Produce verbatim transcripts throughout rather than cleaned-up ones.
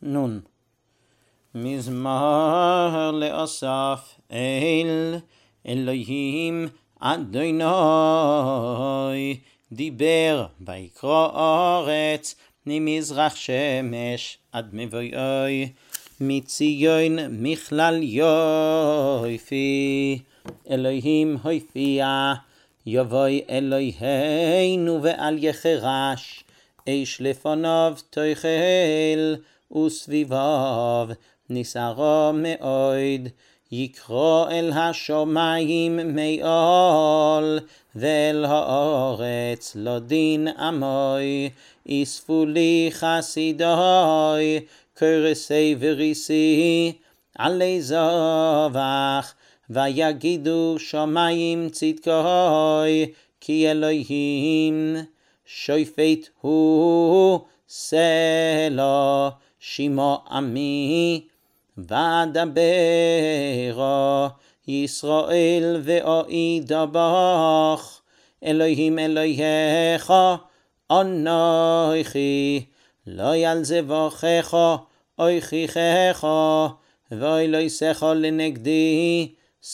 נון. מזמר לאסף אל אלוהים אדוני דיבר ויקרא ארץ ממזרח שמש עד מבואי מציון מכלל יופי אלוהים הופיע יבואי אלוהינו ואל יחרש איש לפניו תאכל וסביביו נסערו מאוד יקרא אל השמיים מעול ואל הארץ לא דין עמי אספו לי חסידי כרסי וריסי עלי זבח ויגידו שמיים צדקי כי אלוהים שופט הוא סלע שמע עמי ודברה ישראל ואידבח אלוהים אלוהיך אנוכי לא ילזבחך אוכיחך ואוי לא יסך לנגדי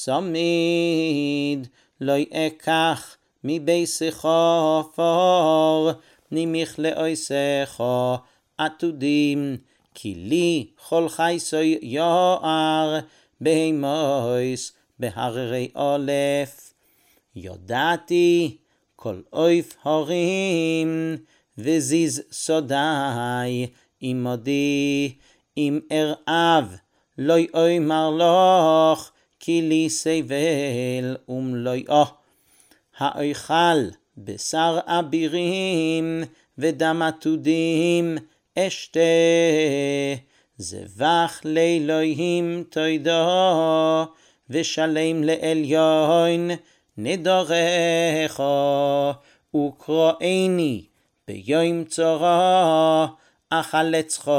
סמיד לא אקח מביסך פור נמכלה אויסך עתודים כי לי כל חייסוי יער בהמויס בהררי אלף יודעתי כל אויף הרים וזיז סודי עמדי אם ארעב לא יאמר לך כי לי סבל ומלואו האוכל בשר אבירים ודם עתודים אשתה זבח לאלוהים תודה ושלם לעליון נדרך וקראני ביום צרה אחלצך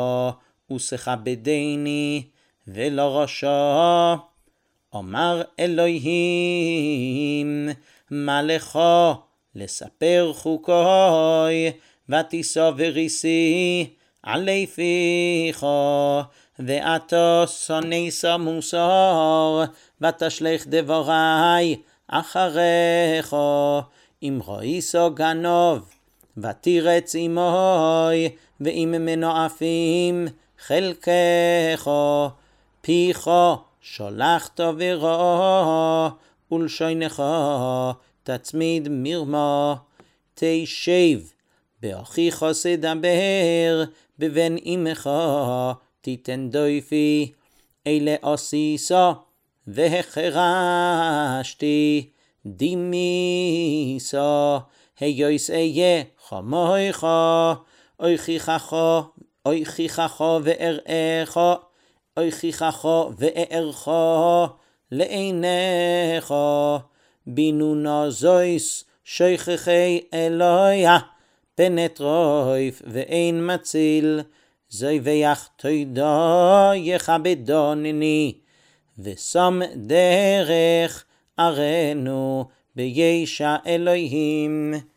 וסכבדני ולא רשע אמר אלוהים מה לך לספר חוקי ותישא וריסי עלי פיך ואתה שונא מוסר ותשלח דברי אחריך אם ראיס גנוב ותירץ עמי ואם מנועפים חלקך פיך שולחת ורע ולשונך תצמיד מרמה תשב באחיך תדבר בבן אמך תיתן דופי אלה עשיסה והחרשתי דימיסה היוס איה חמייך אוכיחך אוכיחך ואראך אוכיחך ואראך לעיניך בינונה זויס שייכי אלוהיה פנת רויף ואין מציל זויח תודה יכבדני ושם דרך ארנו בישע אלוהים